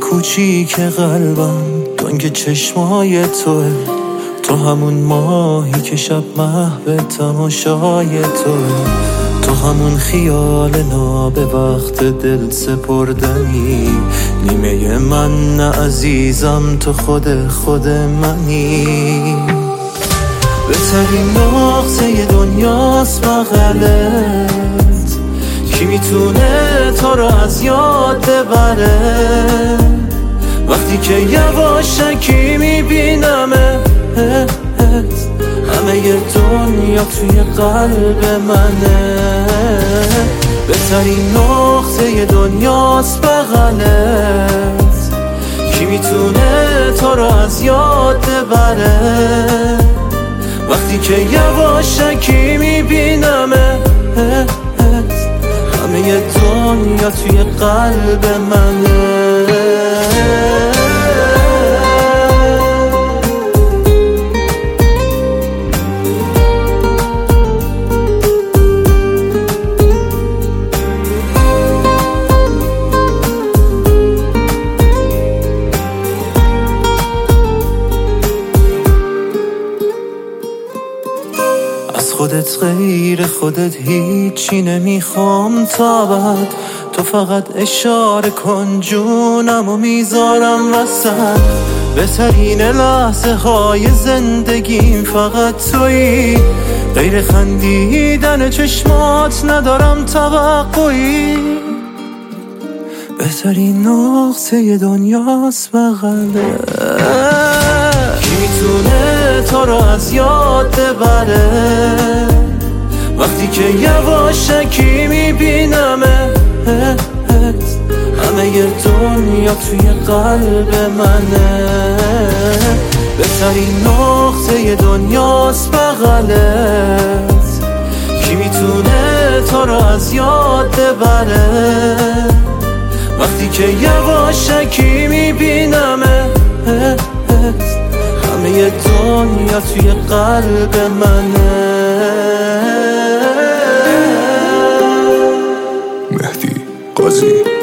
کوچیک قلبم دنگ چشمای توه، تو همون ماهی که شب محو تماشای توه، تو همون خیال ناب وقت دل سپردنی، نیمه من نه عزیزم، تو خود منی. بهترین نقطه دنیاست بغلت، کی میتونه تو رو از یاد ببره؟ وقتی که یواشکی میبینمت، همه ی دنیا توی قلب منه. بهترین نقطه دنیاست بغلت، کی میتونه تو رو از یاد ببره؟ وقتی که یواشکی میبینمت، همه ی دنیا توی قلب منه. از خودت غیر خودت هیچی نمیخوام تا بعد، تو فقط اشاره کن جونمو میذارم وسط. بهترین لحظه های زندگیم فقط تویی، غیر خندیدن چشمات ندارم توقعی. بهترین نقطه دنیاست بغلت، کی میتونه تو رو از یاد ببره؟ وقتی که یواشکی میبینمت، همه ی دنیا توی قلب منه. بهترین نقطه دنیاست بغلت، کی میتونه تو رو از یاد ببره؟ وقتی که یواشکی میبینمت، همه ی دنیا توی قلب منه. مهدی قاضی